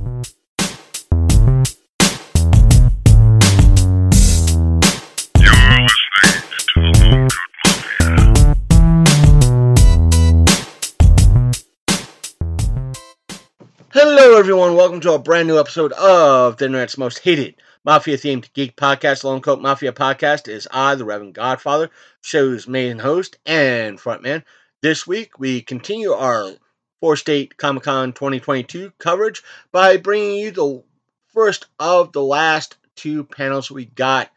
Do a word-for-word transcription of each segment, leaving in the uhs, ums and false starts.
Hello everyone, welcome to a brand new episode of the internet's most hated Mafia-themed geek podcast. Lone Coat Mafia Podcast is I, the Reverend Godfather, show's main host and frontman. This week we continue our four-state Comic-Con twenty twenty-two coverage by bringing you the first of the last two panels we got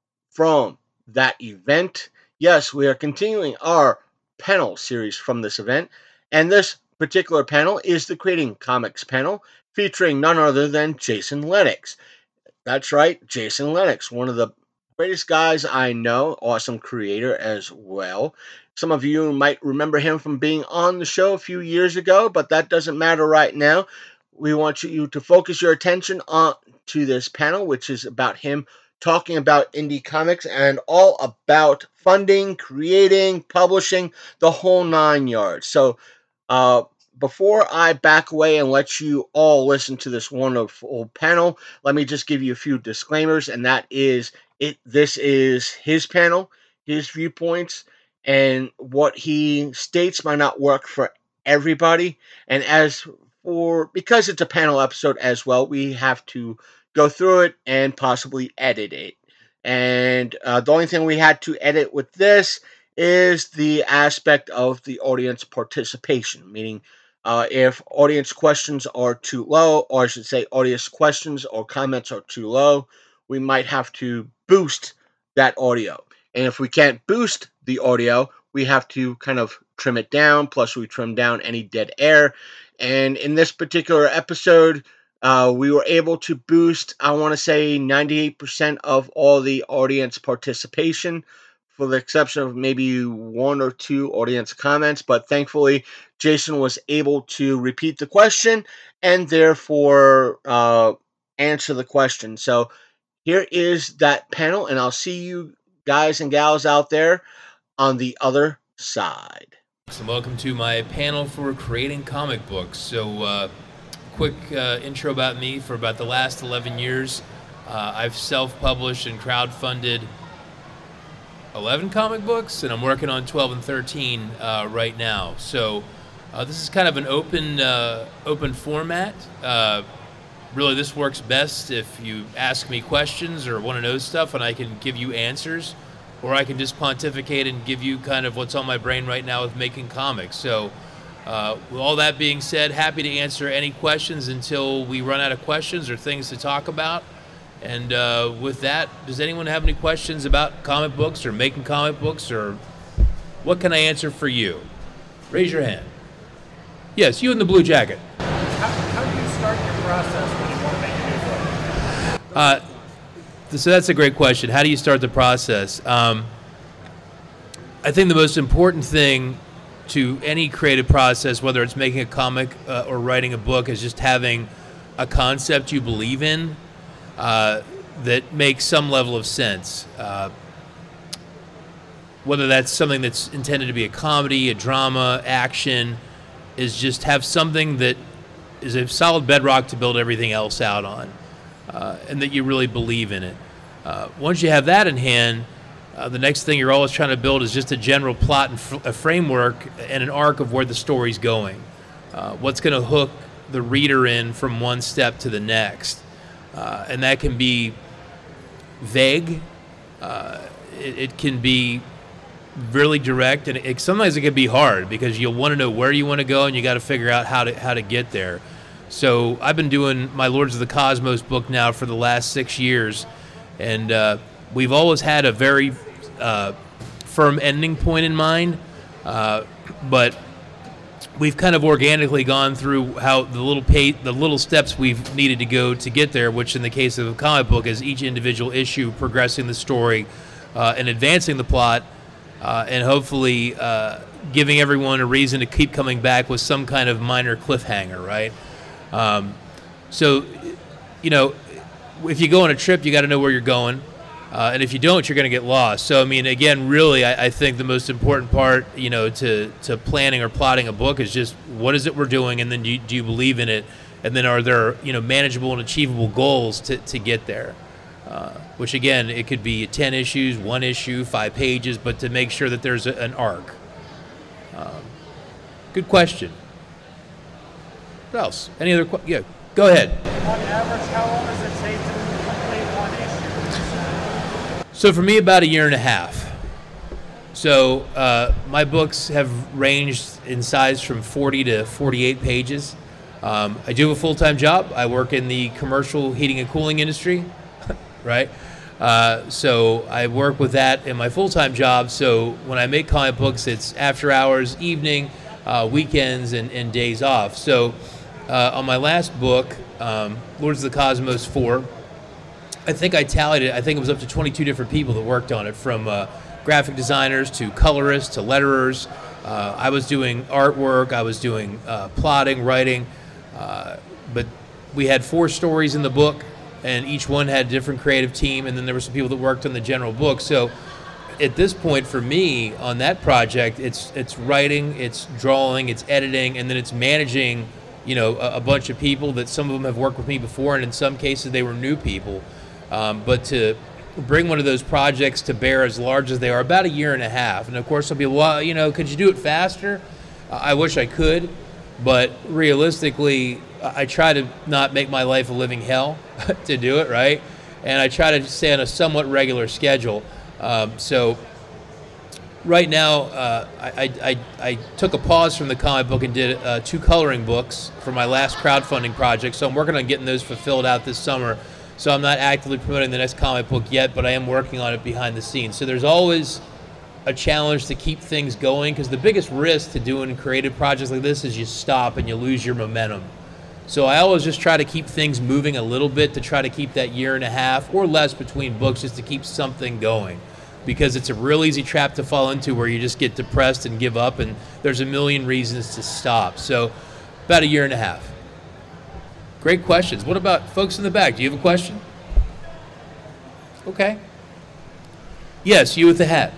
from that event. Yes, we are continuing our panel series from this event, and this particular panel is the Creating Comics panel, featuring none other than Jason Lennox. That's right, Jason Lennox, one of the greatest guys I know, awesome creator as well. Some of you might remember him from being on the show a few years ago, but that doesn't matter right now. We want you to focus your attention on to this panel, which is about him talking about indie comics and all about funding, creating, publishing, the whole nine yards. So, Uh, before I back away and let you all listen to this wonderful panel, let me just give you a few disclaimers, and that is, it. This is his panel, his viewpoints, and what he states might not work for everybody. And as for, because it's a panel episode as well, we have to go through it and possibly edit it. And uh, the only thing we had to edit with this is the aspect of the audience participation, meaning uh, if audience questions are too low, or I should say audience questions or comments are too low, we might have to boost that audio. And if we can't boost the audio, we have to kind of trim it down, plus we trim down any dead air. And in this particular episode, uh, we were able to boost, I want to say, ninety-eight percent of all the audience participation, for the exception of maybe one or two audience comments. But thankfully, Jason was able to repeat the question and therefore uh, answer the question. So here is that panel, and I'll see you guys and gals out there on the other side. So welcome to my panel for creating comic books. So uh, quick uh, intro about me. For about the last eleven years, uh, I've self-published and crowdfunded eleven comic books, and I'm working on twelve and thirteen uh, right now. So uh, this is kind of an open uh, open format. Uh, really, this works best if you ask me questions or want to know stuff, and I can give you answers, or I can just pontificate and give you kind of what's on my brain right now with making comics. So uh, with all that being said, happy to answer any questions until we run out of questions or things to talk about. And uh, with that, does anyone have any questions about comic books or making comic books, or what can I answer for you? Raise your hand. Yes, you in the blue jacket. How, how do you start your process when you want to make a new book? Uh, so that's a great question. How do you start the process? Um, I think the most important thing to any creative process, whether it's making a comic uh, or writing a book, is just having a concept you believe in. Uh, that makes some level of sense. Uh, whether that's something that's intended to be a comedy, a drama, action, is just have something that is a solid bedrock to build everything else out on, uh, and that you really believe in it. Uh, once you have that in hand, uh, the next thing you're always trying to build is just a general plot and f- a framework and an arc of where the story's going. Uh, what's going to hook the reader in from one step to the next. Uh, and that can be vague. Uh, it, it can be really direct, and it, sometimes it can be hard because you'll want to know where you want to go, and you got to figure out how to how to get there. So I've been doing my Lords of the Cosmos book now for the last six years, and uh, we've always had a very uh, firm ending point in mind, uh, but we've kind of organically gone through how the little pay, the little steps we've needed to go to get there, which in the case of a comic book is each individual issue progressing the story uh, and advancing the plot, uh, and hopefully uh, giving everyone a reason to keep coming back with some kind of minor cliffhanger, right? Um, so, you know, if you go on a trip, you got to know where you're going. Uh, and if you don't, you're going to get lost. So, I mean, again, really, I, I think the most important part, you know, to, to planning or plotting a book is just what is it we're doing, and then do you, do you believe in it, and then are there, you know, manageable and achievable goals to, to get there? Uh, which again, it could be ten issues, one issue, five pages, but to make sure that there's a, an arc. Um, good question. What else? Any other questions? Yeah, go ahead. On average, how long does it take to complete one issue? So for me, about a year and a half. So uh, my books have ranged in size from forty to forty-eight pages. Um, I do have a full-time job. I work in the commercial heating and cooling industry, right? Uh, so I work with that in my full-time job. So when I make comic books, it's after hours, evening, uh, weekends, and, and days off. So uh, on my last book, um, Lords of the Cosmos four, I think I tallied it. I think it was up to twenty-two different people that worked on it, from uh, graphic designers to colorists to letterers. Uh, I was doing artwork. I was doing uh, plotting, writing. Uh, but we had four stories in the book, and each one had a different creative team, and then there were some people that worked on the general book. So at this point for me on that project, it's it's writing, it's drawing, it's editing, and then it's managing, you know, a, a bunch of people that some of them have worked with me before, and in some cases they were new people. Um, but to bring one of those projects to bear as large as they are, about a year and a half. And of course some people, well, you know, could you do it faster? Uh, I wish I could. But realistically, I try to not make my life a living hell to do it, right? And I try to stay on a somewhat regular schedule. Um, so right now, uh, I, I, I took a pause from the comic book and did uh, two coloring books for my last crowdfunding project. So I'm working on getting those fulfilled out this summer. So I'm not actively promoting the next comic book yet, but I am working on it behind the scenes. So there's always a challenge to keep things going, because the biggest risk to doing creative projects like this is you stop and you lose your momentum. So I always just try to keep things moving a little bit to try to keep that year and a half or less between books, just to keep something going, because it's a real easy trap to fall into where you just get depressed and give up, and there's a million reasons to stop. So about a year and a half. Great questions. What about folks in the back? Do you have a question? Okay. Yes, you with the hat.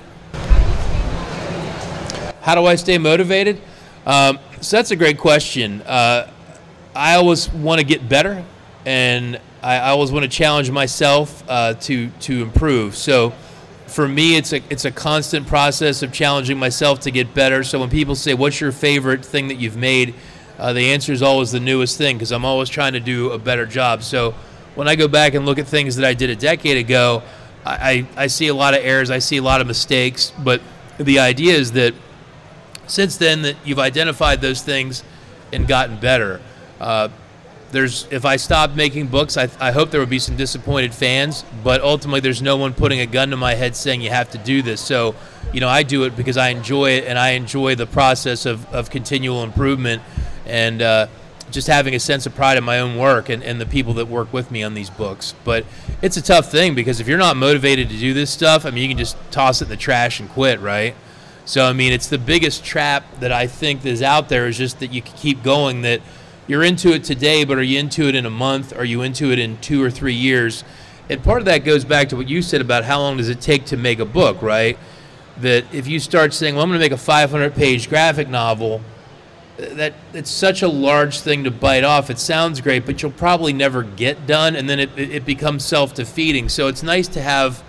How do I stay motivated? Um, so that's a great question. Uh, I always want to get better, and I, I always want to challenge myself uh, to to improve. So for me, it's a it's a constant process of challenging myself to get better. So when people say, "What's your favorite thing that you've made?" Uh, the answer is always the newest thing, because I'm always trying to do a better job. So when I go back and look at things that I did a decade ago, I, I, I see a lot of errors, I see a lot of mistakes, but the idea is that since then that you've identified those things and gotten better. Uh, there's if I stopped making books, I, I hope there would be some disappointed fans, but ultimately there's no one putting a gun to my head saying you have to do this. So, you know, I do it because I enjoy it, and I enjoy the process of, of continual improvement, and uh, just having a sense of pride in my own work and, and the people that work with me on these books. But it's a tough thing, because if you're not motivated to do this stuff, I mean, you can just toss it in the trash and quit, right? So, I mean, it's the biggest trap that I think is out there, is just that you can keep going, that you're into it today, but are you into it in a month? Are you into it in two or three years? And part of that goes back to what you said about how long does it take to make a book, right? That if you start saying, well, I'm going to make a five hundred page graphic novel, that it's such a large thing to bite off. It sounds great, but you'll probably never get done, and then it, it becomes self-defeating. So it's nice to have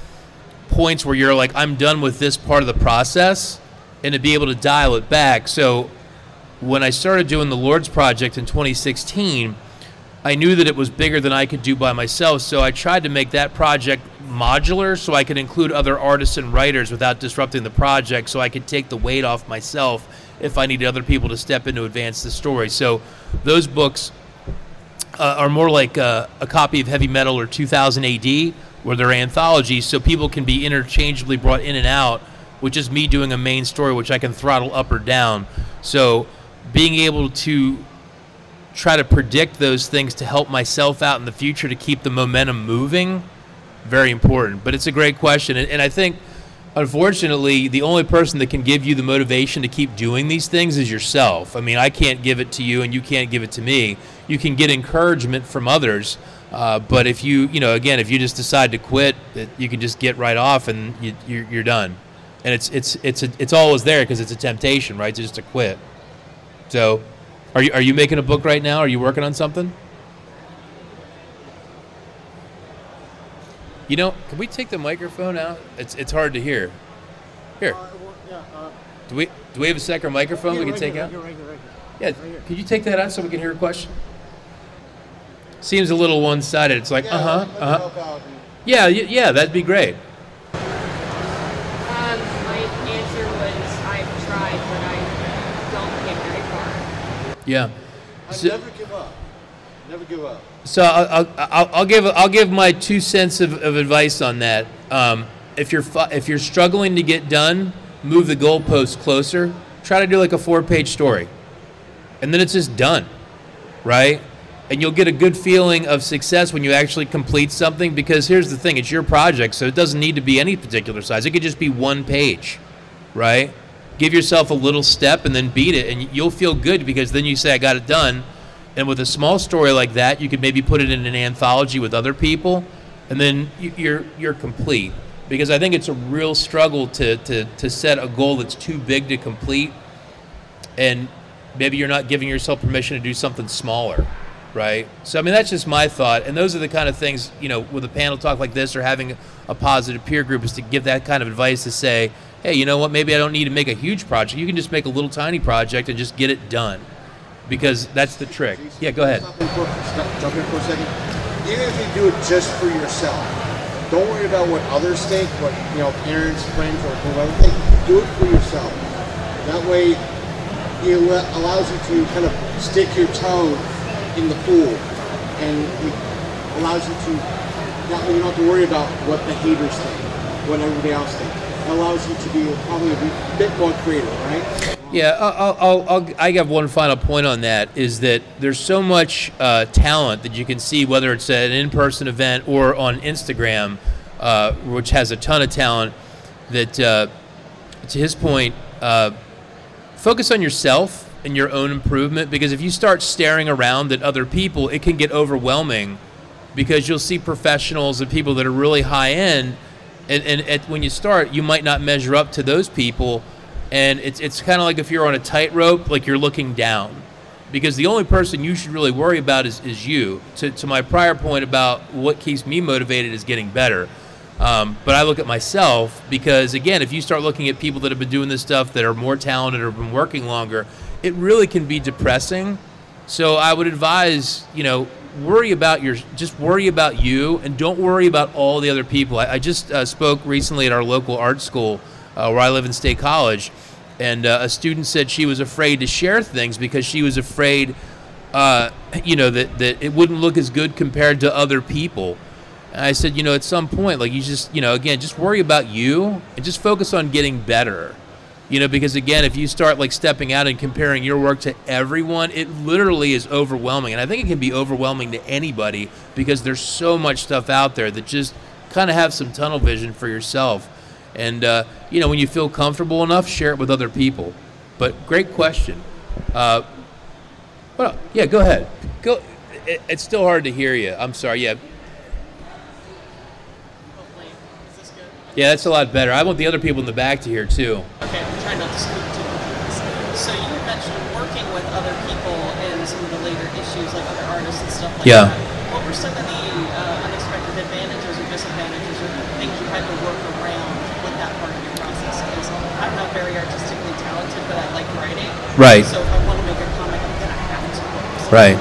points where you're like, I'm done with this part of the process, and to be able to dial it back. So when I started doing the Lords Project in twenty sixteen, I knew that it was bigger than I could do by myself, so I tried to make that project modular so I could include other artists and writers without disrupting the project, so I could take the weight off myself if I needed other people to step in to advance the story. So those books uh, are more like a, a copy of Heavy Metal or two thousand A D, where they're anthologies, so people can be interchangeably brought in and out, with just me doing a main story, which I can throttle up or down. So being able to try to predict those things to help myself out in the future to keep the momentum moving, very important. But it's a great question, and, and I think, unfortunately, the only person that can give you the motivation to keep doing these things is yourself. I mean, I can't give it to you, and you can't give it to me. You can get encouragement from others, uh, but if you, you know, again, if you just decide to quit, it, you can just get right off, and you, you're, you're done. And it's it's it's a, it's always there, because it's a temptation, right, to just to quit. So Are you are you making a book right now? Are you working on something? You know, can we take the microphone out? It's it's hard to hear. Here. Uh, well, yeah, uh, Do we do we have a second microphone yeah, we can right take here, out? right here, right here, right here. Yeah. Right here. Could you take that out so we can hear a question? Seems a little one-sided. It's like, Yeah, uh-huh, let me uh-huh. help out and- Yeah, y- yeah, that'd be great. Um, my answer was I've tried, but I don't get very far. Yeah. I So, never give up. Never give up. so I'll, I'll, I'll give I'll give my two cents of, of advice on that. Um, if you're fu- if you're struggling to get done, move the goalpost closer. Try to do like a four-page story, and then it's just done, right? And you'll get a good feeling of success when you actually complete something, because here's the thing, it's your project, so it doesn't need to be any particular size. It could just be one page, right? Give yourself a little step and then beat it, and you'll feel good because then you say, I got it done. And with a small story like that, you could maybe put it in an anthology with other people, and then you- you're you're complete. Because I think it's a real struggle to, to, to set a goal that's too big to complete, and maybe you're not giving yourself permission to do something smaller. Right. So, I mean, that's just my thought. And those are the kind of things, you know, with a panel talk like this or having a positive peer group, is to give that kind of advice to say, hey, you know what, maybe I don't need to make a huge project. You can just make a little tiny project and just get it done, because that's the trick. Yeah, go ahead. Stop in for, stop, jump in for a second. Even if you do it just for yourself, don't worry about what others think, what, you know, parents, friends, or whoever think. Do it for yourself. That way, it al- allows you to kind of stick your toe in the pool, and it allows you to, that way you don't have to worry about what the haters think, what everybody else thinks. It allows you to be probably a bit more creative, right? Yeah, I'll, I'll, I'll, I have one final point on that, is that there's so much uh, talent that you can see, whether it's at an in-person event or on Instagram, uh, which has a ton of talent, that, uh, to his point, uh, focus on yourself and your own improvement, because if you start staring around at other people, it can get overwhelming, because you'll see professionals and people that are really high end, and, and at, when you start, you might not measure up to those people, and it's it's kind of like if you're on a tightrope, like you're looking down, because the only person you should really worry about is, is you. To, to my prior point about what keeps me motivated is getting better. Um, but I look at myself, because, again, if you start looking at people that have been doing this stuff that are more talented or have been working longer, it really can be depressing. So I would advise, you know, worry about your, just worry about you, and don't worry about all the other people. I, I just uh, spoke recently at our local art school uh, where I live in State College, and uh, a student said she was afraid to share things because she was afraid, uh, you know, that, that it wouldn't look as good compared to other people. And I said, you know, at some point, like, you just, you know, again, just worry about you and just focus on getting better. You know, because, again, if you start, like, stepping out and comparing your work to everyone, it literally is overwhelming. And I think it can be overwhelming to anybody, because there's so much stuff out there that just kind of have some tunnel vision for yourself. And, uh, you know, when you feel comfortable enough, share it with other people. But great question. Uh, well, yeah, go ahead. Go. It, it's still hard to hear you. I'm sorry. Yeah. Hopefully. Is this good? Yeah, that's a lot better. I want the other people in the back to hear, too. Okay, I'm trying not to speak too much. So you had mentioned working with other people in some of the later issues, like other artists and stuff like Yeah. that. What were some of the uh, unexpected advantages or disadvantages or things you had to work around with that part of your process? Because I'm not very artistically talented, but I like writing. Right. So if I want to make a comic, I'm going to have to work. So Right.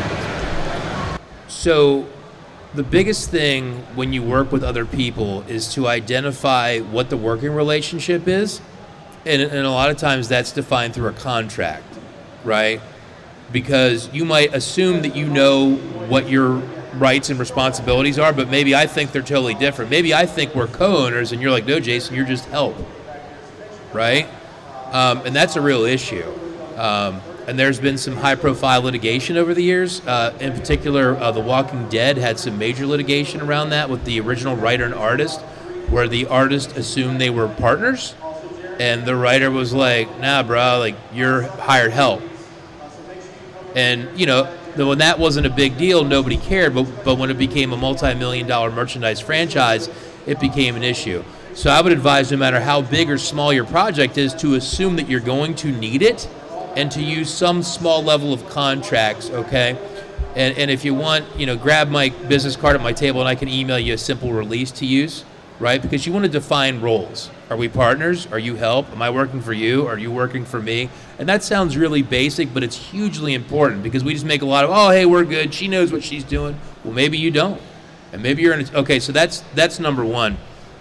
So the biggest thing when you work with other people is to identify what the working relationship is. And, and a lot of times that's defined through a contract, right? Because you might assume that you know what your rights and responsibilities are, but maybe I think they're totally different. Maybe I think we're co-owners, and you're like, no, Jason, you're just help, right? Um, and that's a real issue. Um, and there's been some high-profile litigation over the years. Uh, in particular, uh, The Walking Dead had some major litigation around that with the original writer and artist, where the artist assumed they were partners, and the writer was like, nah, bro, like, you're hired help. And, you know, when that wasn't a big deal, nobody cared, but, but when it became a multi-million dollar merchandise franchise, it became an issue. So I would advise, no matter how big or small your project is, to assume that you're going to need it, and to use some small level of contracts, okay? And, and if you want, you know, grab my business card at my table and I can email you a simple release to use, right? Because you want to define roles. Are we partners? Are you help? Am I working for you? Are you working for me? And that sounds really basic, but it's hugely important because we just make a lot of, oh, hey, we're good. She knows what she's doing. Well, maybe you don't. And maybe you're in a, okay, so that's that's number one.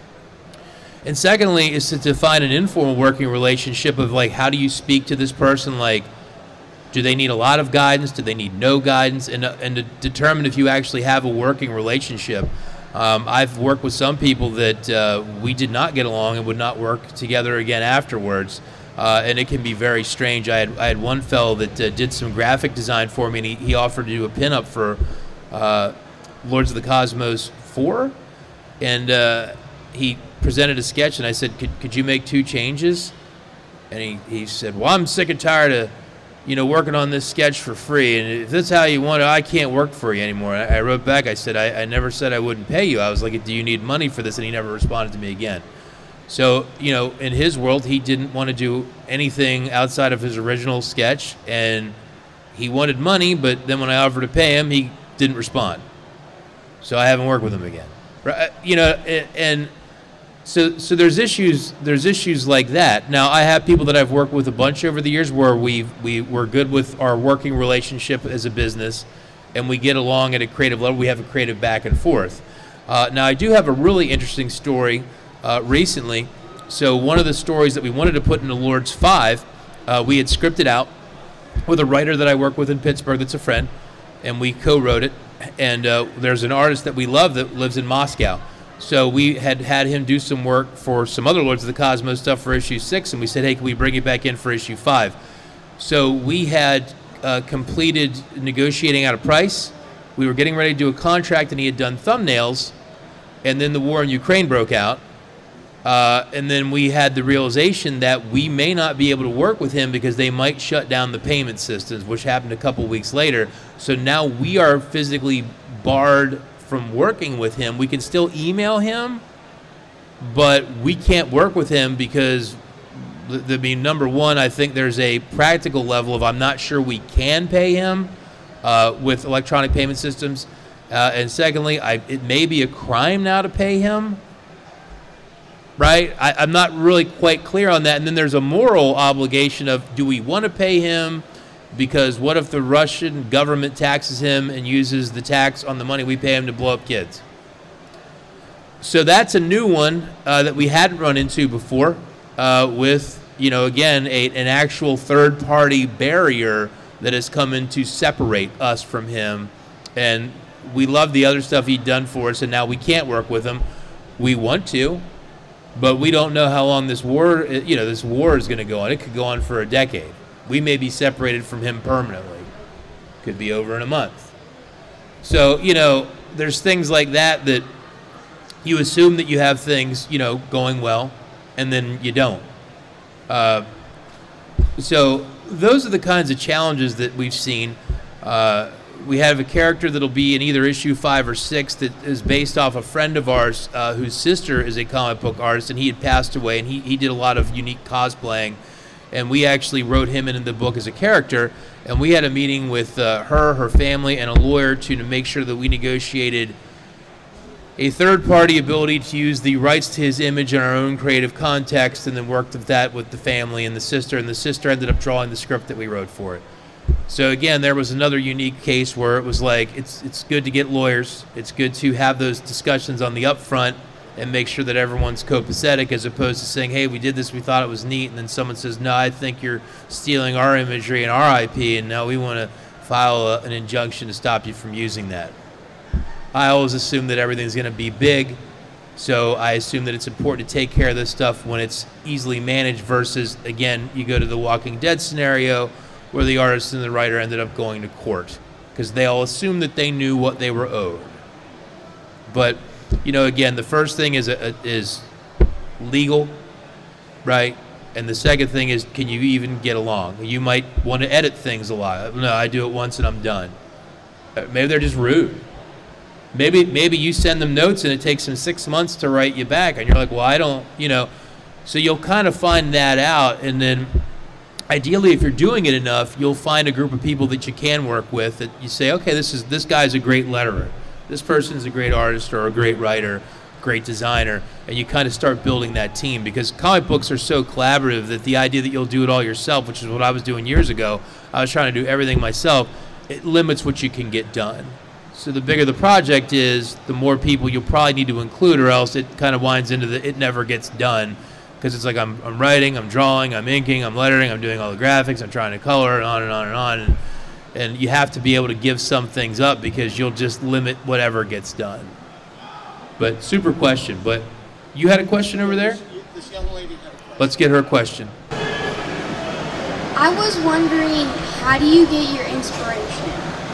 And secondly is to define an informal working relationship of like, how do you speak to this person? Like, do they need a lot of guidance? Do they need no guidance? And, uh, and to determine if you actually have a working relationship. Um, I've worked with some people that uh, we did not get along and would not work together again afterwards. Uh, and it can be very strange. I had I had one fellow that uh, did some graphic design for me, and he, he offered to do a pinup for uh, Lords of the Cosmos four. And uh, he presented a sketch, and I said, could, could you make two changes? And he, he said, well, I'm sick and tired of you know, working on this sketch for free, and if that's how you want it, I can't work for you anymore. I, I wrote back, I said, I, I never said I wouldn't pay you. I was like, do you need money for this? And he never responded to me again. So, you know, in his world, he didn't want to do anything outside of his original sketch, and he wanted money, but then when I offered to pay him, he didn't respond. So I haven't worked with him again. Right? You know, and So, so there's issues. There's issues like that. Now, I have people that I've worked with a bunch over the years where we we we're good with our working relationship as a business, and we get along at a creative level. We have a creative back and forth. Uh, now, I do have a really interesting story uh, recently. So, one of the stories that we wanted to put into Lords five, uh, we had scripted out with a writer that I work with in Pittsburgh that's a friend, and we co-wrote it. And uh, there's an artist that we love that lives in Moscow. So we had had him do some work for some other Lords of the Cosmos stuff for issue six, and we said, hey, can we bring it back in for issue five? So we had uh, completed negotiating out a price. We were getting ready to do a contract, and he had done thumbnails, and then the war in Ukraine broke out. Uh, and then we had the realization that we may not be able to work with him because they might shut down the payment systems, which happened a couple weeks later. So now we are physically barred from working with him. We can still email him, but we can't work with him because, I mean, number one, I think there's a practical level of I'm not sure we can pay him uh, with electronic payment systems. Uh, and secondly, I, it may be a crime now to pay him, right? I, I'm not really quite clear on that. And then there's a moral obligation of, do we want to pay him? Because what if the Russian government taxes him and uses the tax on the money we pay him to blow up kids? So that's a new one uh, that we hadn't run into before uh, with, you know, again, a, an actual third-party barrier that has come in to separate us from him. And we love the other stuff he'd done for us, and now we can't work with him. We want to, but we don't know how long this war, you know, this war is going to go on. It could go on for a decade. We may be separated from him permanently. Could be over in a month. So, you know, there's things like that that you assume that you have things, you know, going well, and then you don't. Uh, so those are the kinds of challenges that we've seen. Uh, we have a character that'll be in either issue five or six that is based off a friend of ours uh, whose sister is a comic book artist, and he had passed away, and he, he did a lot of unique cosplaying. And we actually wrote him into the book as a character, and we had a meeting with uh, her, her family, and a lawyer to, to make sure that we negotiated a third-party ability to use the rights to his image in our own creative context, and then worked with that with the family and the sister, and the sister ended up drawing the script that we wrote for it. So again, there was another unique case where it was like, it's it's good to get lawyers, it's good to have those discussions on the upfront, and make sure that everyone's copacetic, as opposed to saying, hey, we did this, we thought it was neat, and then someone says, no, I think you're stealing our imagery and our I P, and now we want to file a, an injunction to stop you from using that. I always assume that everything's going to be big, so I assume that it's important to take care of this stuff when it's easily managed versus, again, you go to the Walking Dead scenario where the artist and the writer ended up going to court because they all assumed that they knew what they were owed. But you know, again, the first thing is a, is legal, right? And the second thing is, can you even get along? You might want to edit things a lot. No, I do it once and I'm done. Maybe they're just rude. Maybe maybe you send them notes and it takes them six months to write you back, and you're like, well, I don't, you know. So you'll kind of find that out, and then ideally, if you're doing it enough, you'll find a group of people that you can work with that you say, okay, this is this guy's a great letterer. This person's a great artist or a great writer, great designer, and you kind of start building that team, because comic books are so collaborative that the idea that you'll do it all yourself, which is what I was doing years ago, I was trying to do everything myself, it limits what you can get done. So the bigger the project is, the more people you'll probably need to include, or else it kind of winds into the it never gets done, because it's like I'm I'm writing, I'm drawing, I'm inking, I'm lettering, I'm doing all the graphics, I'm trying to color, and on and on and on. And, and you have to be able to give some things up, because you'll just limit whatever gets done. But super question. But you had a question over there? This young lady had a question. Let's get her question. I was wondering, how do you get your inspiration?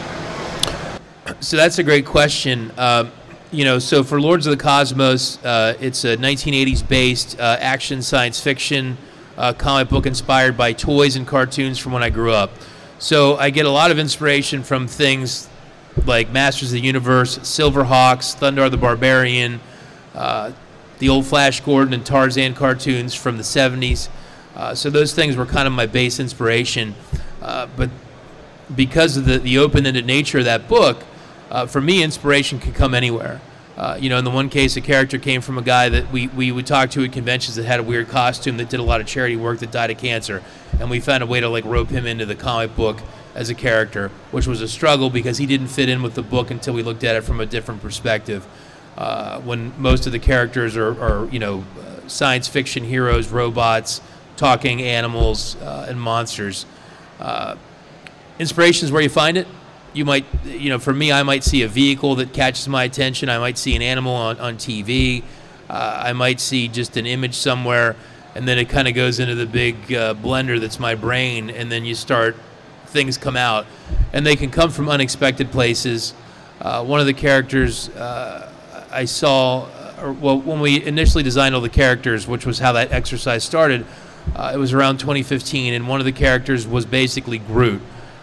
So that's a great question. Um, you know, so for Lords of the Cosmos, uh, it's a nineteen eighties based uh, action science fiction uh, comic book inspired by toys and cartoons from when I grew up. So I get a lot of inspiration from things like Masters of the Universe, Silverhawks, Thundarr the Barbarian, uh, the old Flash Gordon and Tarzan cartoons from the seventies. Uh, so those things were kind of my base inspiration. Uh, but because of the, the open-ended nature of that book, uh, for me, inspiration can come anywhere. Uh, you know, in the one case, a character came from a guy that we, we would talk to at conventions that had a weird costume that did a lot of charity work that died of cancer. And we found a way to, like, rope him into the comic book as a character, which was a struggle because he didn't fit in with the book until we looked at it from a different perspective. Uh, when most of the characters are, are you know, uh, science fiction heroes, robots, talking animals, uh, and monsters. Uh, inspiration is where you find it. You might, you know, for me, I might see a vehicle that catches my attention. I might see an animal on, on T V. Uh, I might see just an image somewhere, and then it kind of goes into the big uh, blender that's my brain, and then you start, things come out. And they can come from unexpected places. Uh, one of the characters uh, I saw, or, well, when we initially designed all the characters, which was how that exercise started, uh, it was around twenty fifteen, and one of the characters was basically Groot.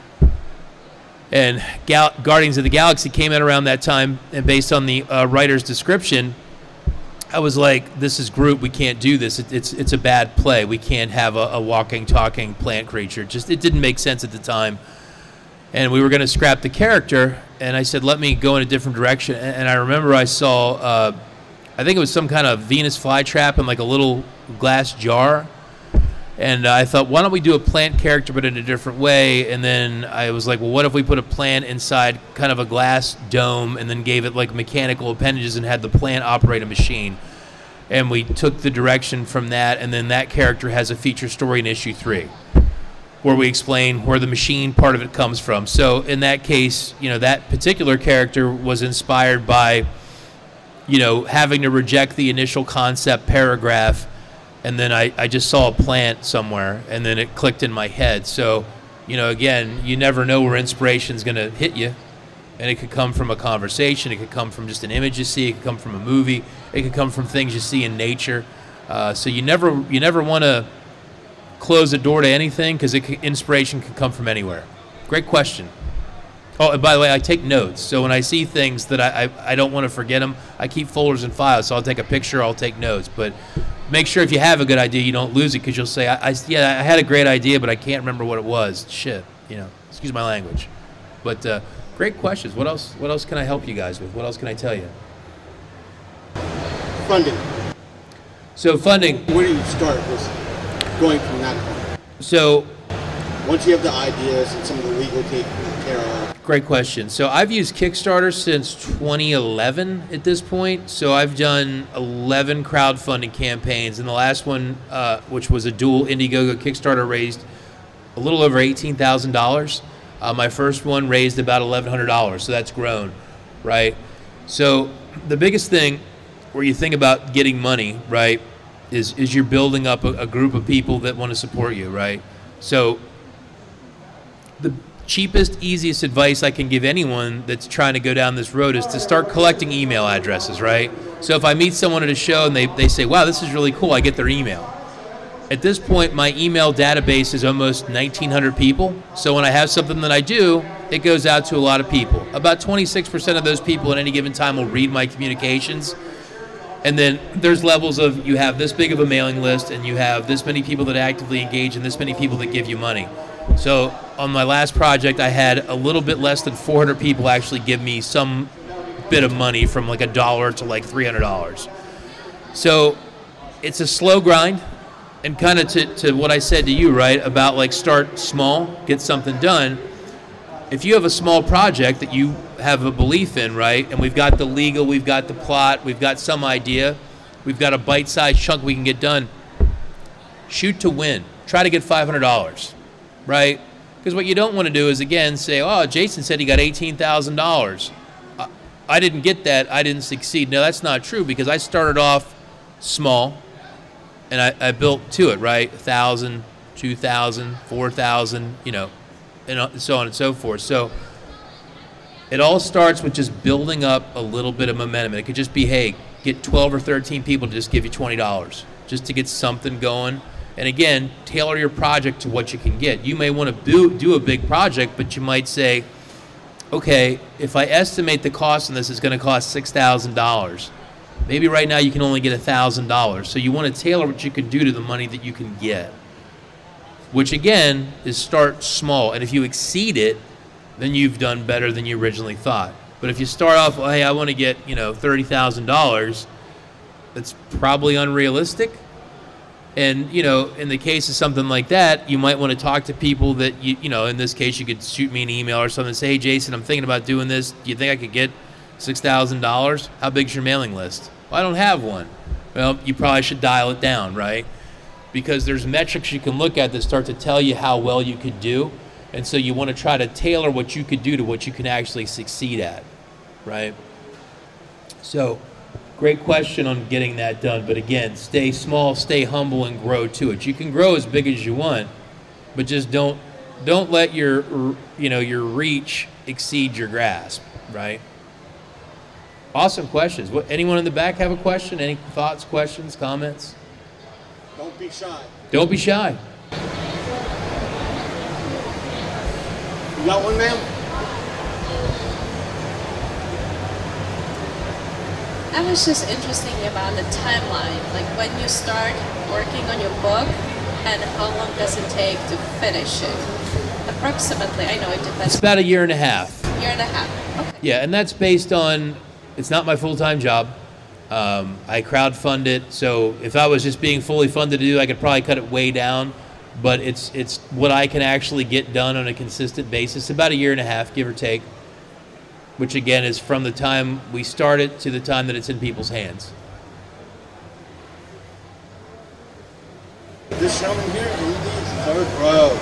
And Gal- Guardians of the Galaxy came out around that time, and based on the uh, writer's description, I was like, this is Groot, we can't do this. It, it's it's a bad play. We can't have a, a walking, talking plant creature. Just it didn't make sense at the time. And we were going to scrap the character, and I said, let me go in a different direction. And, and I remember I saw, uh, I think it was some kind of Venus flytrap in like a little glass jar. And I thought, why don't we do a plant character but in a different way? And then I was like, well, what if we put a plant inside kind of a glass dome and then gave it like mechanical appendages and had the plant operate a machine? And we took the direction from that, and then that character has a feature story in issue three where we explain where the machine part of it comes from. So in that case, you know, that particular character was inspired by, you know, having to reject the initial concept paragraph. And then I, I just saw a plant somewhere, and then it clicked in my head. So, you know, again, you never know where inspiration's going to hit you. And it could come from a conversation. It could come from just an image you see. It could come from a movie. It could come from things you see in nature. Uh, so you never you never want to close a door to anything, because inspiration can come from anywhere. Great question. Oh, and by the way, I take notes. So when I see things that I, I, I don't want to forget them, I keep folders and files. So I'll take a picture, I'll take notes. But make sure if you have a good idea, you don't lose it, because you'll say, I, I, yeah, I had a great idea, but I can't remember what it was. Shit, you know, excuse my language. But uh, great questions. What else What else can I help you guys with? What else can I tell you? Funding. So funding. Where do you start with going from that point? So once you have the ideas and some of the legal taken care of. Great question. So I've used Kickstarter since twenty eleven at this point. So I've done eleven crowdfunding campaigns, and the last one, uh, which was a dual Indiegogo Kickstarter, raised a little over eighteen thousand dollars. Uh, my first one raised about eleven hundred dollars, so that's grown, right? So the biggest thing where you think about getting money, right, is, is you're building up a, a group of people that want to support you, right? So the cheapest, easiest advice I can give anyone that's trying to go down this road is to start collecting email addresses, right? So if I meet someone at a show and they, they say, wow, this is really cool, I get their email. At this point, my email database is almost nineteen hundred people. So when I have something that I do, it goes out to a lot of people. About twenty-six percent of those people at any given time will read my communications. And then there's levels of you have this big of a mailing list and you have this many people that actively engage and this many people that give you money. So on my last project, I had a little bit less than four hundred people actually give me some bit of money, from like a dollar to like three hundred dollars. So it's a slow grind, and kind of to, to what I said to you, right, about like start small, get something done. If you have a small project that you have a belief in, right, and we've got the legal, we've got the plot, we've got some idea, we've got a bite-sized chunk we can get done, shoot to win. Try to get five hundred dollars, right? Because what you don't want to do is, again, say, oh, Jason said he got eighteen thousand dollars. I, I didn't get that. I didn't succeed. No, that's not true, because I started off small, and I, I built to it, right? one thousand, two thousand, four thousand, you know, and so on and so forth. So it all starts with just building up a little bit of momentum. It could just be, hey, get twelve or thirteen people to just give you twenty dollars just to get something going. And again, tailor your project to what you can get. You may want to do, do a big project, but you might say, okay, if I estimate the cost on this is going to cost six thousand dollars, maybe right now you can only get one thousand dollars. So you want to tailor what you can do to the money that you can get, which again is start small. And if you exceed it, then you've done better than you originally thought. But if you start off, well, hey, I want to get, you know, thirty thousand dollars, that's probably unrealistic. And, you know, in the case of something like that, you might want to talk to people that, you you know, in this case, you could shoot me an email or something and say, hey, Jason, I'm thinking about doing this. Do you think I could get six thousand dollars? How big's your mailing list? Well, I don't have one. Well, you probably should dial it down, right? Because there's metrics you can look at that start to tell you how well you could do. And so you want to try to tailor what you could do to what you can actually succeed at, right? So great question on getting that done. But again, stay small, stay humble, and grow to it. You can grow as big as you want, but just don't don't let your you know your reach exceed your grasp, right? Awesome questions. What, anyone in the back have a question? Any thoughts, questions, comments? Don't be shy. Don't be shy. You got one, ma'am? I was just interested about the timeline, like when you start working on your book and how long does it take to finish it? Approximately, I know it depends. It's about a year and a half. Year and a half, okay. Yeah, and that's based on, it's not my full-time job. Um, I crowdfund it, so if I was just being fully funded to do, I could probably cut it way down. But it's it's what I can actually get done on a consistent basis, about a year and a half, give or take, which again is from the time we start it to the time that it's in people's hands. This gentleman here, Indeed, third row.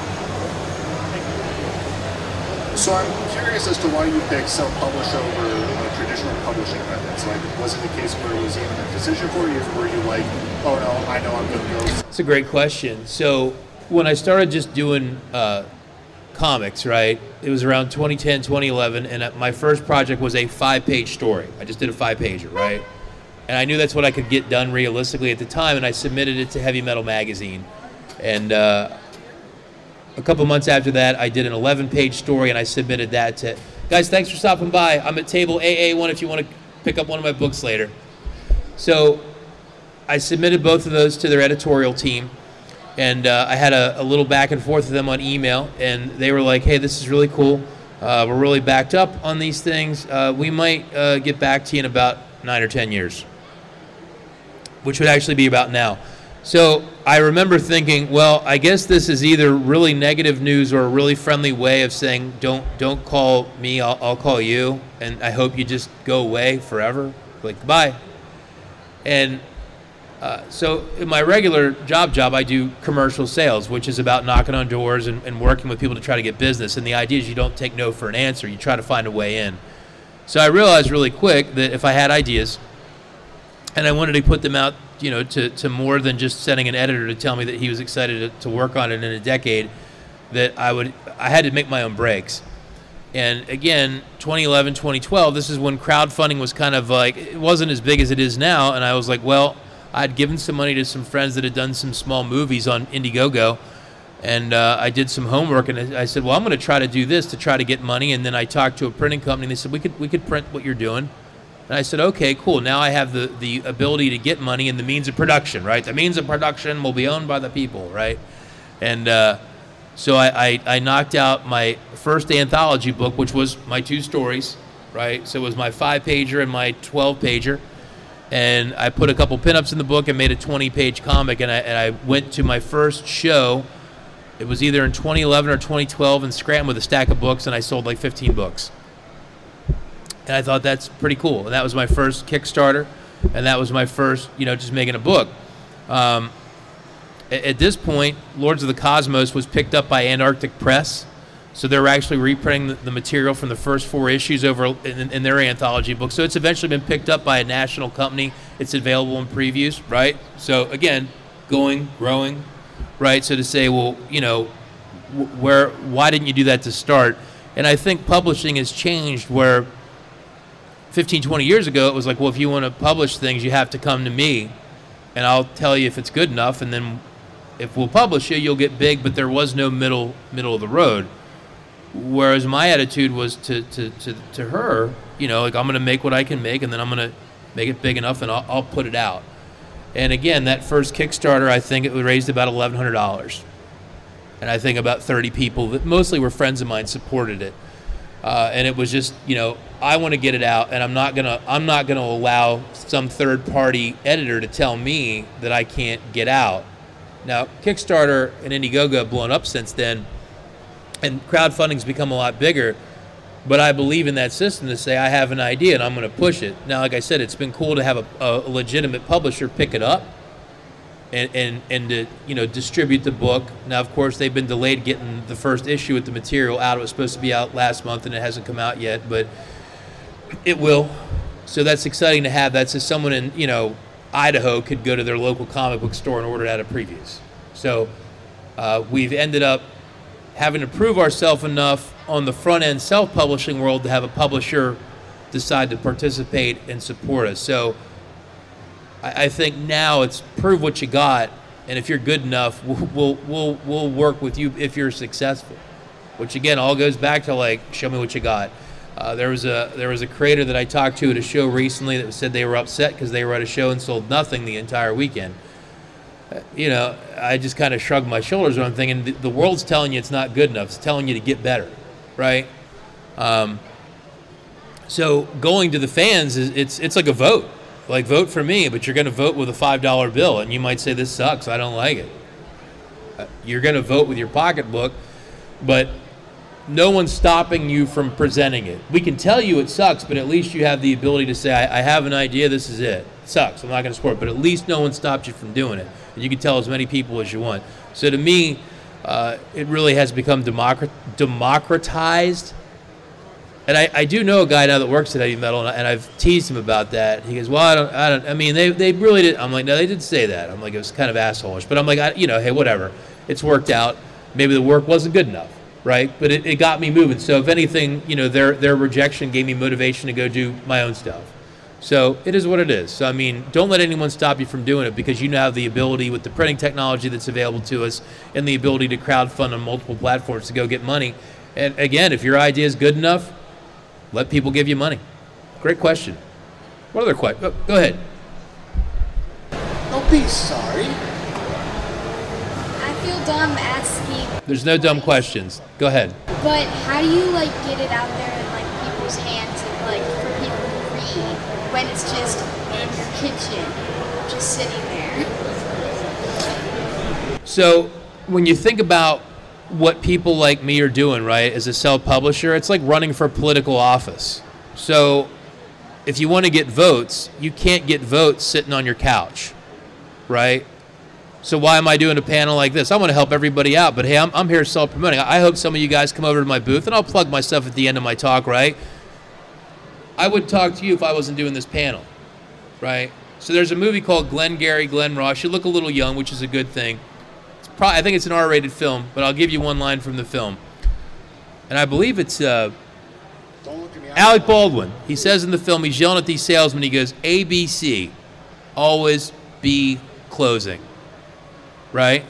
So I'm curious as to why you picked self-publish over uh, traditional publishing methods. Like, was it the case where it was even a decision for you? Were you like, oh no, I know I'm going to go? It's a great question. So when I started just doing uh, comics, right, it was around twenty ten, twenty eleven, and my first project was a five-page story. I just did a five-pager, right? And I knew that's what I could get done realistically at the time, and I submitted it to Heavy Metal Magazine. And uh, a couple months after that, I did an eleven-page story, and I submitted that to... Guys, thanks for stopping by. I'm at table A A one if you want to pick up one of my books later. So I submitted both of those to their editorial team, and uh, I had a, a little back and forth with them on email, and they were like, hey, this is really cool. Uh, we're really backed up on these things. Uh, we might uh, get back to you in about nine or ten years, which would actually be about now. So I remember thinking, well, I guess this is either really negative news or a really friendly way of saying, don't don't call me, I'll, I'll call you, and I hope you just go away forever, like goodbye. And uh, so in my regular job job, I do commercial sales, which is about knocking on doors and, and working with people to try to get business. And the idea is you don't take no for an answer, you try to find a way in. So I realized really quick that if I had ideas and I wanted to put them out, you know, to, to more than just sending an editor to tell me that he was excited to, to work on it in a decade, that I would, I had to make my own breaks. And again, twenty eleven, twenty twelve, this is when crowdfunding was kind of like, it wasn't as big as it is now. And I was like, well, I'd given some money to some friends that had done some small movies on Indiegogo. And uh, I did some homework, and I said, well, I'm going to try to do this to try to get money. And then I talked to a printing company, and they said, we could we could print what you're doing. And I said, okay, cool. Now I have the, the ability to get money and the means of production, right? The means of production will be owned by the people, right? And uh, so I, I, I knocked out my first anthology book, which was my two stories, right? So it was my five-pager and my twelve-pager. And I put a couple pinups in the book and made a twenty-page comic. And I, and I went to my first show. It was either in twenty eleven or twenty twelve in Scranton with a stack of books, and I sold like fifteen books. And I thought that's pretty cool. And that was my first Kickstarter, and that was my first, you know, just making a book. Um, at, at this point, Lords of the Cosmos was picked up by Antarctic Press, so they were actually reprinting the, the material from the first four issues over in, in their anthology book. So it's eventually been picked up by a national company. It's available in previews, right? So again, going, growing, right? So to say, well, you know, where, why didn't you do that to start? And I think publishing has changed where fifteen, twenty years ago, it was like, well, if you want to publish things, you have to come to me, and I'll tell you if it's good enough, and then if we'll publish you, you'll get big, but there was no middle middle of the road. Whereas my attitude was to, to, to, to her, you know, like, I'm going to make what I can make, and then I'm going to make it big enough, and I'll, I'll put it out. And again, that first Kickstarter, I think it raised about eleven hundred dollars. And I think about thirty people, that mostly were friends of mine, supported it. Uh, and it was just, you know, I want to get it out, and I'm not gonna, I'm not gonna allow some third-party editor to tell me that I can't get out. Now, Kickstarter and Indiegogo have blown up since then, and crowdfunding's become a lot bigger. But I believe in that system to say I have an idea and I'm going to push it. Now, like I said, it's been cool to have a, a legitimate publisher pick it up and, and, and to, you know, distribute the book. Now, of course, they've been delayed getting the first issue with the material out. It was supposed to be out last month and it hasn't come out yet, but it will. So that's exciting to have. That's as someone in, you know, Idaho could go to their local comic book store and order it out of previews. So uh, we've ended up having to prove ourselves enough on the front end self-publishing world to have a publisher decide to participate and support us. So I, I think now it's prove what you got, and if you're good enough, we'll, we'll we'll we'll work with you if you're successful. Which again all goes back to like, show me what you got. Uh, there was a there was a creator that I talked to at a show recently that said they were upset because they were at a show and sold nothing the entire weekend. You know, I just kind of shrugged my shoulders when I'm thinking the, the world's telling you it's not good enough. It's telling you to get better, right? Um, so going to the fans is it's it's like a vote. Like, vote for me, but you're going to vote with a five dollar bill, and you might say this sucks. I don't like it. Uh, you're going to vote with your pocketbook, but no one's stopping you from presenting it. We can tell you it sucks, but at least you have the ability to say, I, I have an idea. This is it. It sucks. I'm not going to support it, but at least no one stopped you from doing it. And you can tell as many people as you want. So to me, uh, it really has become democrat- democratized. And I, I do know a guy now that works at Heavy Metal, and, I, and I've teased him about that. He goes, well, I don't, I don't, I mean, they, they really did. I'm like, no, they did say that. I'm like, it was kind of asshole-ish. But I'm like, I, you know, hey, whatever. It's worked out. Maybe the work wasn't good enough, right? But it, it got me moving. So if anything, you know, their their rejection gave me motivation to go do my own stuff. So it is what it is. So, I mean, don't let anyone stop you from doing it, because you now have the ability with the printing technology that's available to us and the ability to crowdfund on multiple platforms to go get money. And again, if your idea is good enough, let people give you money. Great question. What other question? Oh, go ahead. Don't be sorry. I feel dumb asking. There's no dumb questions. Go ahead. But how do you like get it out there in like people's hands and like for people to read when it's just in your kitchen, just sitting there? So when you think about what people like me are doing, right, as a self-publisher, it's like running for political office. So if you want to get votes, you can't get votes sitting on your couch, right? So why am I doing a panel like this? I want to help everybody out, but hey, I'm, I'm here self-promoting. I hope some of you guys come over to my booth, and I'll plug my stuff at the end of my talk, right? I would talk to you if I wasn't doing this panel, right? So there's a movie called Glengarry Glen Ross. You look a little young, which is a good thing. It's probably, I think it's an R rated film, but I'll give you one line from the film. And I believe it's uh, Don't look at me. Alec Baldwin. He says in the film, he's yelling at these salesmen, he goes, A B C, always be closing, right?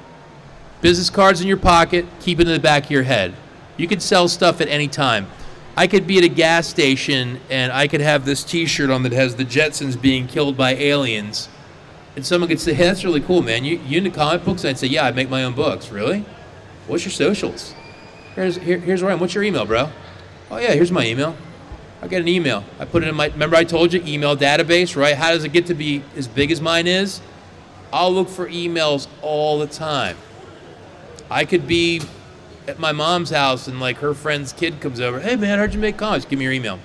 Business cards in your pocket, keep it in the back of your head. You can sell stuff at any time. I could be at a gas station and I could have this T-shirt on that has the Jetsons being killed by aliens, and someone could say, hey, that's really cool, man. You you into comic books? And I'd say, yeah, I make my own books. Really? What's your socials? Here's here, here's where I am. What's your email, bro? Oh yeah, here's my email. I get an email. I put it in my. Remember I told you email database, right? How does it get to be as big as mine is? I'll look for emails all the time. I could be at my mom's house and like her friend's kid comes over. Hey man, I heard you make comics. Give me your email.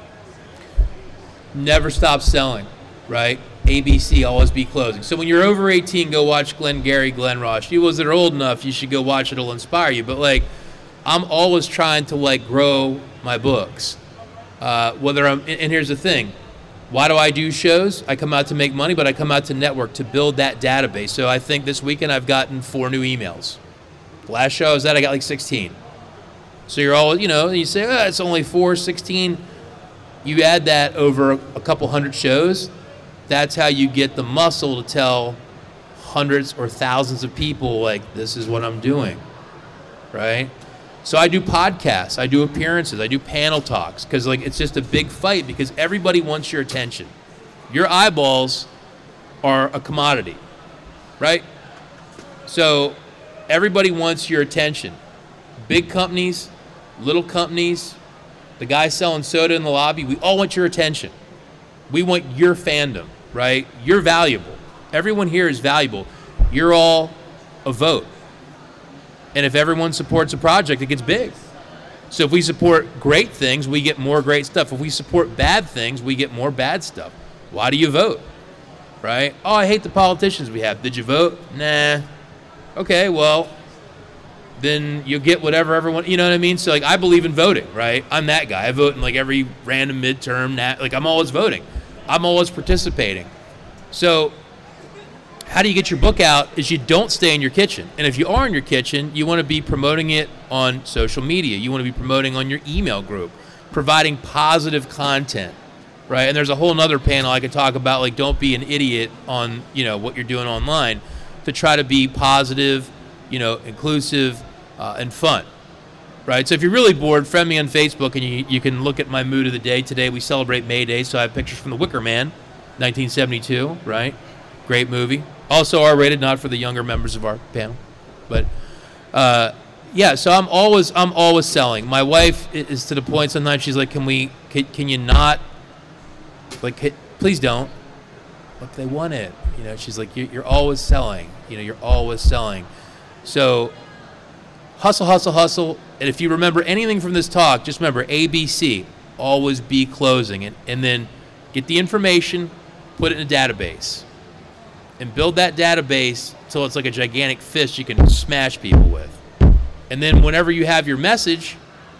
Never stop selling, right? A B C, always be closing. So when you're over eighteen, go watch Glengarry Glen Ross. You ones that are old enough, you should go watch it. It'll inspire you. But like, I'm always trying to like grow my books. Uh, whether I'm, and here's the thing. Why do I do shows? I come out to make money, but I come out to network to build that database. So I think this weekend I've gotten four new emails. Last show I was at, I got like sixteen. So you're all, you know, you say, oh, it's only four, sixteen. You add that over a couple hundred shows. That's how you get the muscle to tell hundreds or thousands of people, like, this is what I'm doing, right? So I do podcasts, I do appearances, I do panel talks, because like it's just a big fight because everybody wants your attention. Your eyeballs are a commodity, right? So everybody wants your attention. Big companies, little companies, the guy selling soda in the lobby, we all want your attention. We want your fandom, right? You're valuable. Everyone here is valuable. You're all a vote. And if everyone supports a project, it gets big. So if we support great things, we get more great stuff. If we support bad things, we get more bad stuff. Why do you vote? Right? Oh, I hate the politicians we have. Did you vote? Nah. Okay, well, then you'll get whatever everyone, you know what I mean? So like, I believe in voting, right? I'm that guy. I vote in like every random midterm. Like I'm always voting. I'm always participating. So how do you get your book out is you don't stay in your kitchen. And if you are in your kitchen, you want to be promoting it on social media. You want to be promoting on your email group, providing positive content, right? And there's a whole nother panel I could talk about, like don't be an idiot on, you know, what you're doing online, to try to be positive, you know, inclusive, uh, and fun, right? So if you're really bored, friend me on Facebook and you, you can look at my mood of the day. Today we celebrate May Day, so I have pictures from The Wicker Man, nineteen seventy-two, right? Great movie. Also R-rated, not for the younger members of our panel. But, uh, yeah, so I'm always I'm always selling. My wife is to the point sometimes she's like, can we, can, can you not, like, can, please don't. Look, they want it. You know, she's like, you're, you're always selling. You know, you're always selling. So hustle, hustle, hustle. And if you remember anything from this talk, just remember A B C, always be closing. And, and then get the information, put it in a database. And build that database till it's like a gigantic fist you can smash people with. And then whenever you have your message,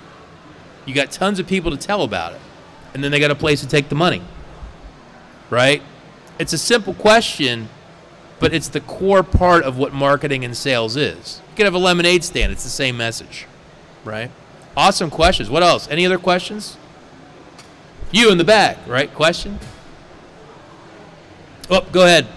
you got tons of people to tell about it. And then they got a place to take the money. Right? It's a simple question, but it's the core part of what marketing and sales is. You could have a lemonade stand. It's the same message. Right? Awesome questions. What else? Any other questions? You in the back, right? Question? Oh, go ahead.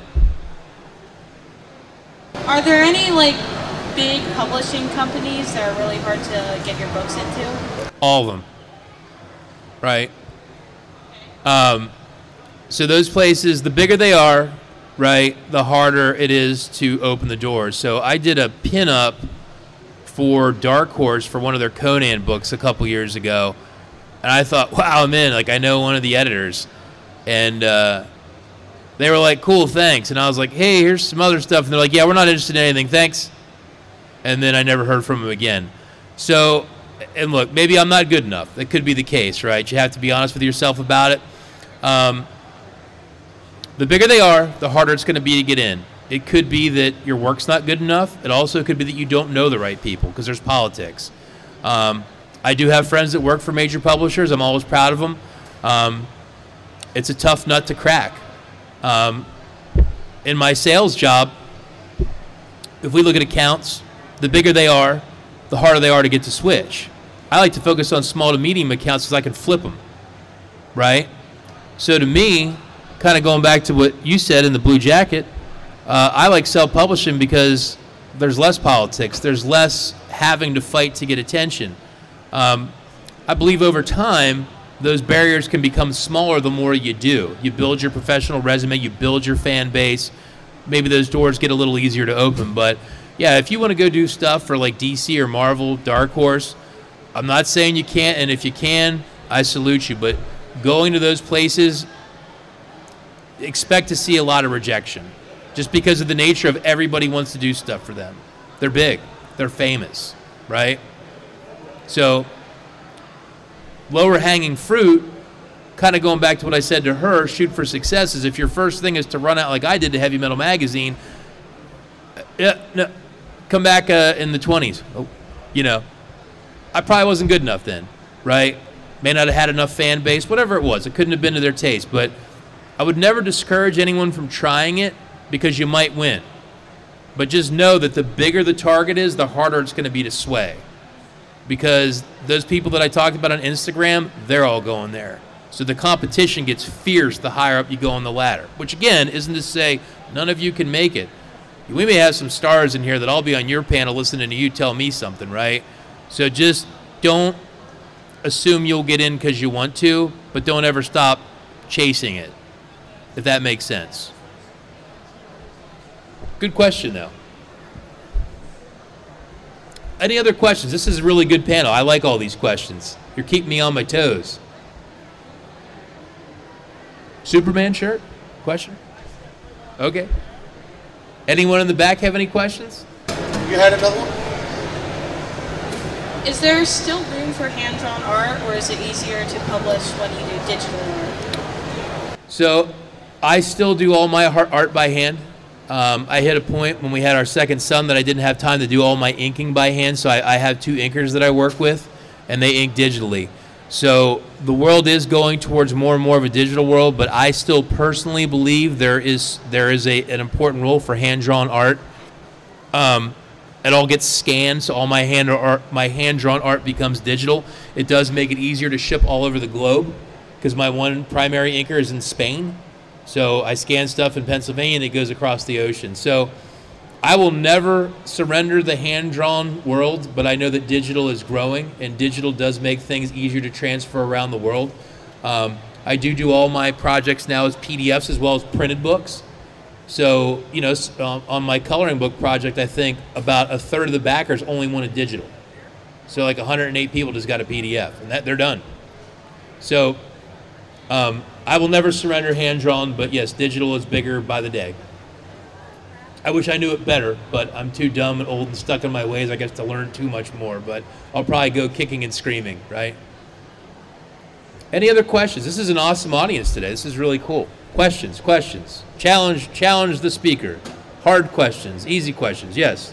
Are there any like big publishing companies that are really hard to get your books into? All of them. Right? Um, so those places, the bigger they are, right, the harder it is to open the doors. So I did a pinup for Dark Horse for one of their Conan books a couple years ago. And I thought, wow, I'm in. Like, I know one of the editors. And uh, they were like, cool, thanks. And I was like, hey, here's some other stuff. And they're like, yeah, we're not interested in anything, thanks. And then I never heard from them again. So, and look, maybe I'm not good enough. That could be the case, right? You have to be honest with yourself about it. Um, the bigger they are, the harder it's going to be to get in. It could be that your work's not good enough. It also could be that you don't know the right people because there's politics. Um, I do have friends that work for major publishers. I'm always proud of them. Um, it's a tough nut to crack. Um, in my sales job, if we look at accounts, the bigger they are, the harder they are to get to switch. I like to focus on small to medium accounts because I can flip them, right? So to me, kind of going back to what you said in the Blue Jacket, uh, I like self-publishing because there's less politics. There's less having to fight to get attention. Um, I believe over time, those barriers can become smaller the more you do. You build your professional resume, you build your fan base. Maybe those doors get a little easier to open. But yeah, if you want to go do stuff for like D C or Marvel, Dark Horse, I'm not saying you can't, and if you can, I salute you. But going to those places, expect to see a lot of rejection, just because of the nature of everybody wants to do stuff for them. They're big, they're famous, right? So lower hanging fruit, kind of going back to what I said to her, shoot for success, is if your first thing is to run out like I did to Heavy Metal Magazine, yeah, no, come back uh, in the twenties. Oh, you know, I probably wasn't good enough then, right? May not have had enough fan base, whatever it was. It couldn't have been to their taste. But I would never discourage anyone from trying it because you might win. But just know that the bigger the target is, the harder it's going to be to sway. Because those people that I talked about on Instagram, they're all going there. So the competition gets fierce the higher up you go on the ladder. Which, again, isn't to say none of you can make it. We may have some stars in here that I'll be on your panel listening to you tell me something, right? So just don't assume you'll get in because you want to, but don't ever stop chasing it, if that makes sense. Good question, though. Any other questions? This is a really good panel. I like all these questions. You're keeping me on my toes. Superman shirt? Question? Okay. Anyone in the back have any questions? You had another one? Is there still room for hand-drawn art, or is it easier to publish when you do digital art? So I still do all my art by hand. Um, I hit a point when we had our second son that I didn't have time to do all my inking by hand, so I, I have two inkers that I work with, and they ink digitally. So the world is going towards more and more of a digital world, but I still personally believe there is there is a, an important role for hand-drawn art. Um, it all gets scanned, so all my hand art, my hand-drawn art becomes digital. It does make it easier to ship all over the globe, because my one primary inker is in Spain. So I scan stuff in Pennsylvania and it goes across the ocean. So I will never surrender the hand-drawn world, but I know that digital is growing, and digital does make things easier to transfer around the world. Um, I do do all my projects now as P D Fs as well as printed books. So, you know, um, on my coloring book project, I think about a third of the backers only wanted digital. So like one hundred eight people just got a P D F, and that they're done. So um, I will never surrender hand-drawn, but yes, digital is bigger by the day. I wish I knew it better, but I'm too dumb and old and stuck in my ways, I guess, to learn too much more. But I'll probably go kicking and screaming, right? Any other questions? This is an awesome audience today. This is really cool. Questions, questions. Challenge, challenge the speaker. Hard questions, easy questions. Yes.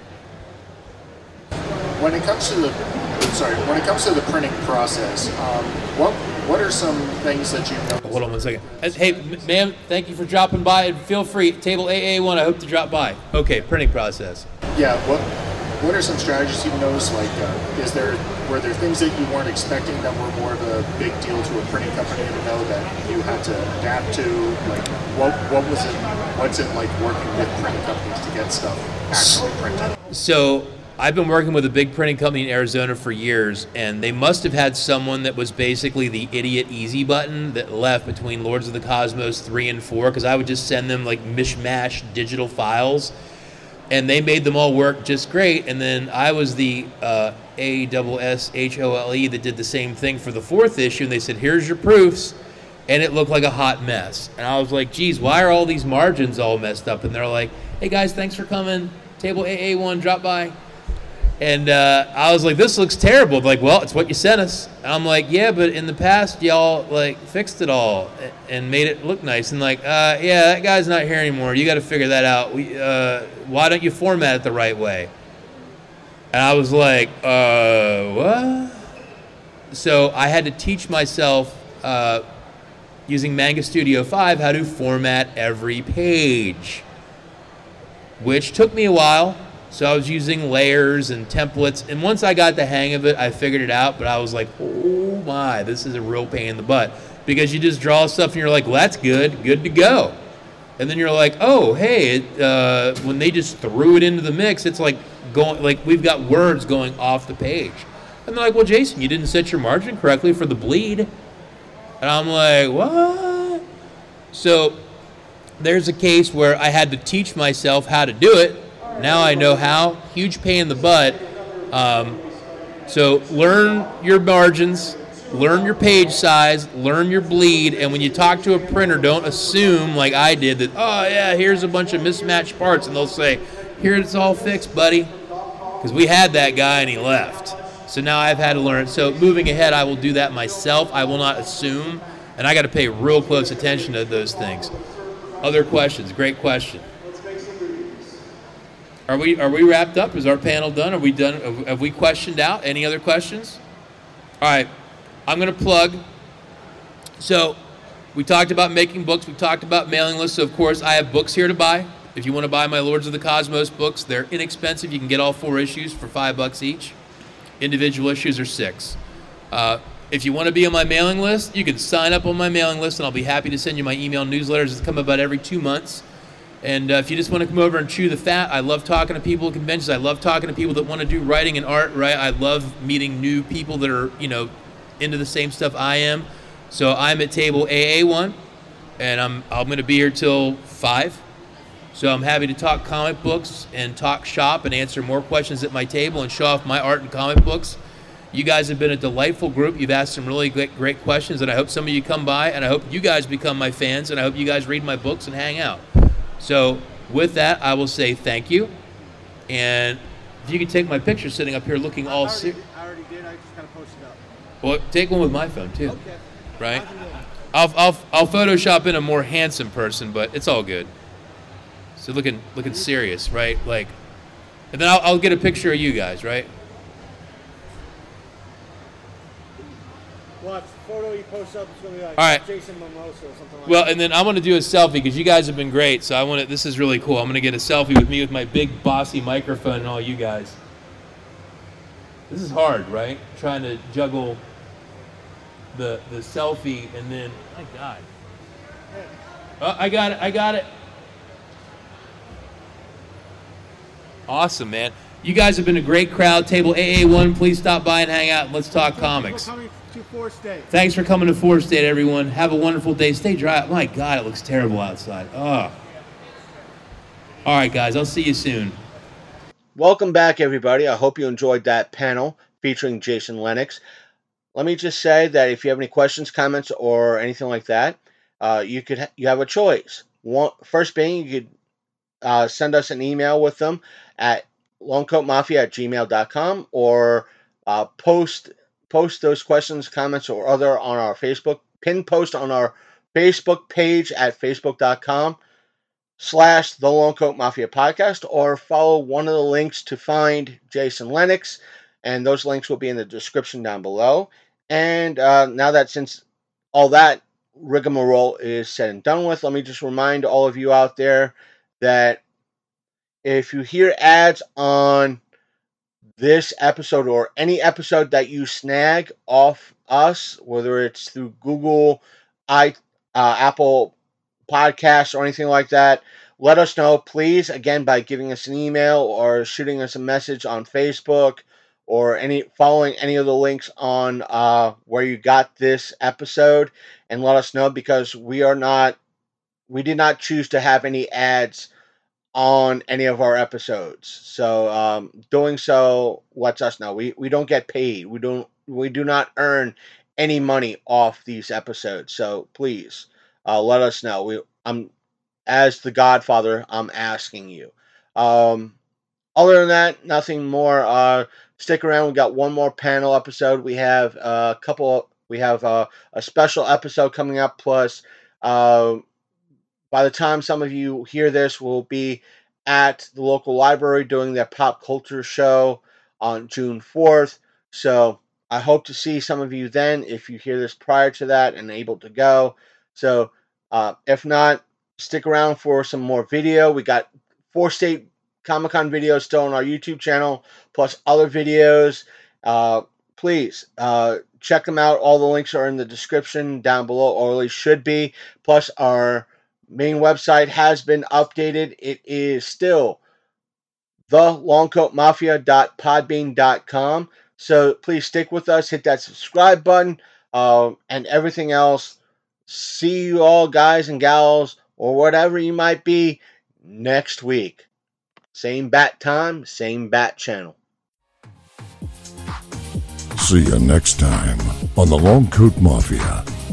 When it comes to the, sorry, when it comes to the printing process, um, what what are some things that you know? Hold on one second. Hey, ma'am, thank you for dropping by. And feel free, table A A one. I hope to drop by. Okay, printing process. Yeah. What what are some strategies you've noticed? Like, uh, is there were there things that you weren't expecting that were more of a big deal to a printing company to know that you had to adapt to? Like, what what was it? What's it like working with printing companies to get stuff actually printed? So I've been working with a big printing company in Arizona for years, and they must have had someone that was basically the idiot easy button that left between Lords of the Cosmos three and four, because I would just send them like mishmash digital files, and they made them all work just great. And then I was the uh, A S S H O L E that did the same thing for the fourth issue, and they said, here's your proofs, and it looked like a hot mess. And I was like, geez, why are all these margins all messed up? And they're like, hey guys, thanks for coming. Table A A one, drop by. And uh, I was like, this looks terrible. They're like, well, it's what you sent us. And I'm like, yeah, but in the past, y'all like fixed it all and made it look nice. And like, uh, yeah, that guy's not here anymore. You got to figure that out. We, uh, why don't you format it the right way? And I was like, uh, what? So I had to teach myself uh, using Manga Studio five how to format every page, which took me a while. So I was using layers and templates, and once I got the hang of it, I figured it out, but I was like, oh my, this is a real pain in the butt, because you just draw stuff and you're like, well, that's good, good to go. And then you're like, oh, hey, it, uh, when they just threw it into the mix, it's like going, like we've got words going off the page. And they're like, well, Jason, you didn't set your margin correctly for the bleed. And I'm like, what? So there's a case where I had to teach myself how to do it. Now I know how. Huge pain in the butt. Um, so learn your margins, learn your page size, learn your bleed, and when you talk to a printer, don't assume, like I did, that, oh, yeah, here's a bunch of mismatched parts, and they'll say, here, it's all fixed, buddy. Because we had that guy, and he left. So now I've had to learn. So moving ahead, I will do that myself. I will not assume, and I got to pay real close attention to those things. Other questions? Great question. Are we are we wrapped up? Is our panel done? Are we done? Have we questioned out? Any other questions? All right. I'm going to plug. So we talked about making books. We talked about mailing lists. So, of course, I have books here to buy. If you want to buy my Lords of the Cosmos books, they're inexpensive. You can get all four issues for five bucks each. Individual issues are six. Uh, if you want to be on my mailing list, you can sign up on my mailing list, and I'll be happy to send you my email newsletters that come about every two months. And uh, if you just want to come over and chew the fat, I love talking to people at conventions. I love talking to people that want to do writing and art, right? I love meeting new people that are, you know, into the same stuff I am. So I'm at table A A one, and I'm I'm going to be here till five. So I'm happy to talk comic books and talk shop and answer more questions at my table and show off my art and comic books. You guys have been a delightful group. You've asked some really great, great questions, and I hope some of you come by, and I hope you guys become my fans, and I hope you guys read my books and hang out. So with that, I will say thank you. And if you could take my picture sitting up here looking all serious. I already did. I just kind of posted up. Well, take one with my phone, too. Okay. Right? I'll, I'll, I'll Photoshop in a more handsome person, but it's all good. So looking looking serious, right? Like, and then I'll, I'll get a picture of you guys, right? Watch, photo you post up, it's going to be like All right. Jason Momoa or something like Well, that. and then I want to do a selfie because you guys have been great. So I want to. This is really cool. I'm going to get a selfie with me with my big bossy microphone and all you guys. This is hard, right? Trying to juggle the the selfie and then. My God. Oh, I got it. I got it. Awesome, man. You guys have been a great crowd. Table A A one, please stop by and hang out. And let's talk comics. Coming to Forest Day. Thanks for coming to Forest State, everyone. Have a wonderful day. Stay dry. My God, it looks terrible outside. Oh. All right, guys. I'll see you soon. Welcome back, everybody. I hope you enjoyed that panel featuring Jason Lennox. Let me just say that if you have any questions, comments, or anything like that, uh, you could ha- you have a choice. One, first being, you could uh, send us an email with them at longcoatmafia at gmail dot com or uh, post post those questions, comments, or other on our Facebook, pin post on our Facebook page at facebook dot com slash the Long Coat Mafia podcast, or follow one of the links to find Jason Lennox, and those links will be in the description down below. And uh, now that since all that rigmarole is said and done with, let me just remind all of you out there that if you hear ads on this episode or any episode that you snag off us, whether it's through Google, I, uh, Apple Podcasts, or anything like that, let us know, please, again, by giving us an email or shooting us a message on Facebook or any following any of the links on uh, where you got this episode, and let us know, because we are not, we did not choose to have any ads on any of our episodes. So um, doing so lets us know. We we don't get paid. We don't we do not earn any money off these episodes. So please uh, let us know. We I'm as the Godfather, I'm asking you. Um, other than that, nothing more. Uh, stick around. We got one more panel episode. We have a couple. We have a, a special episode coming up. Plus, uh, by the time some of you hear this, we'll be at the local library doing their pop culture show on June fourth. So I hope to see some of you then if you hear this prior to that and able to go. So uh, if not, stick around for some more video. We got four state Comic-Con videos still on our YouTube channel, plus other videos. Uh, please uh, check them out. All the links are in the description down below, or at least should be. Plus, our main website has been updated. It is still the longcoat mafia dot podbean dot com. So please stick with us. Hit that subscribe button um, and everything else. See you all, guys and gals, or whatever you might be, next week. Same bat time, same bat channel. See you next time on the Long Coat Mafia.